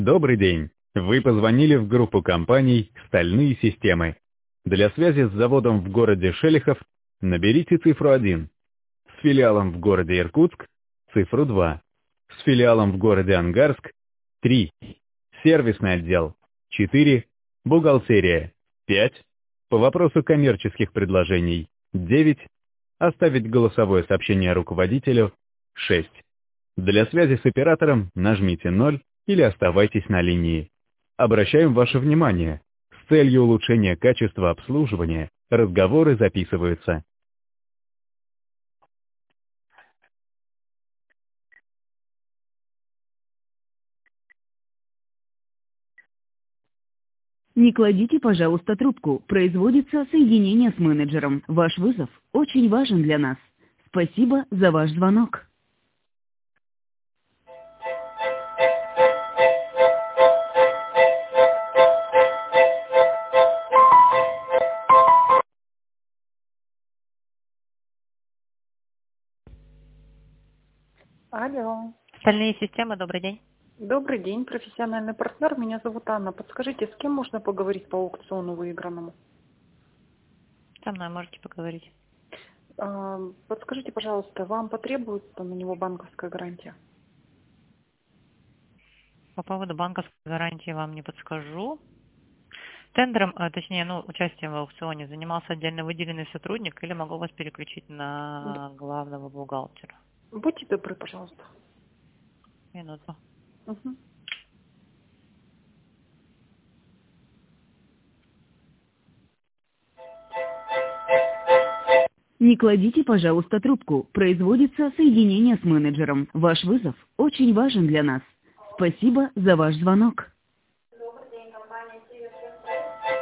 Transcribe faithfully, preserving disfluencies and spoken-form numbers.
Добрый день. Вы позвонили в группу компаний «Стальные системы». Для связи с заводом в городе Шелехов наберите цифру один. С филиалом в городе Иркутск – цифру два. С филиалом в городе Ангарск – три. Сервисный отдел – четыре. Бухгалтерия – пять. По вопросу коммерческих предложений – девять. Оставить голосовое сообщение руководителю – шесть. Для связи с оператором нажмите ноль или оставайтесь на линии. Обращаем ваше внимание. С целью улучшения качества обслуживания разговоры записываются. Не кладите, пожалуйста, трубку. Производится соединение с менеджером. Ваш вызов очень важен для нас. Спасибо за ваш звонок. Алло. Стальные системы, добрый день. Добрый день, профессиональный партнер. Меня зовут Анна. Подскажите, с кем можно поговорить по аукциону выигранному? Со мной можете поговорить. А, Подскажите, пожалуйста, вам потребуется на него банковская гарантия? По поводу банковской гарантии вам не подскажу. Тендером, а, точнее, ну, участием в аукционе занимался отдельно выделенный сотрудник или могу вас переключить на главного бухгалтера? Будьте добры, пожалуйста. Минуту. Угу. Не кладите, пожалуйста, трубку. Производится соединение с менеджером. Ваш вызов очень важен для нас. Спасибо за ваш звонок.